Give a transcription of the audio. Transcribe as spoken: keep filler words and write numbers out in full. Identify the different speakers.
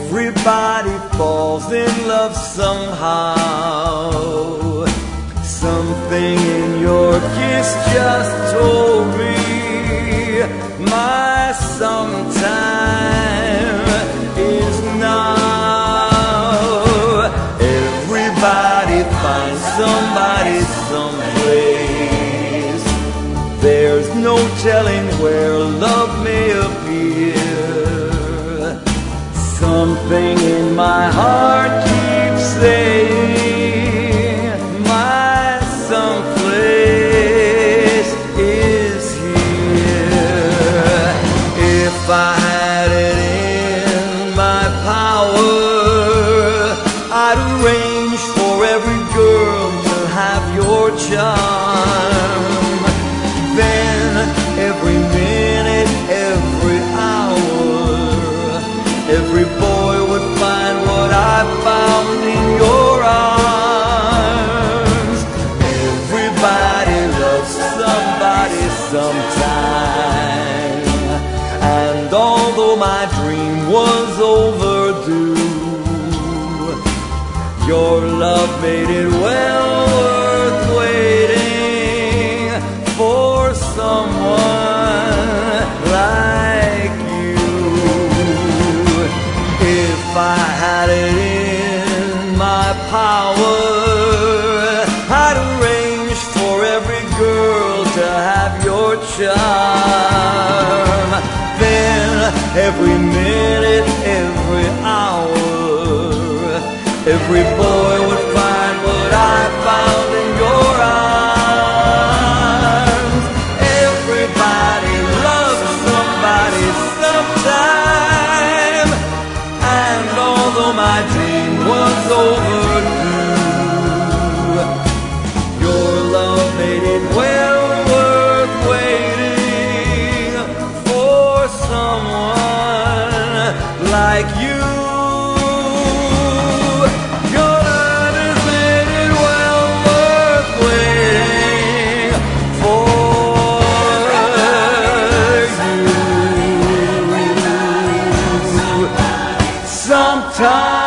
Speaker 1: Everybody falls in love somehow. Something in your kiss just told me my sometime is now. Everybody finds somebody someplace. There's no telling where love may appear. Something in my heart keeps saying my someplace is here. If I had it in my power, I'd arrange for every girl to have your charm. Then every minute, every hour, every boy would find what I found in your arms. Everybody loves somebody sometime. And although my dream was overdue, your love made it well worth waiting for someone like you. If I had it in my power, I'd arrange for every girl to have your charm. Then every minute, every hour, every boy would find what I found in your arms. Everybody loves somebody sometime. And although my dream was overdue, your love made it well worth waiting for someone like you. Your love has made it well worth waiting for you. Sometimes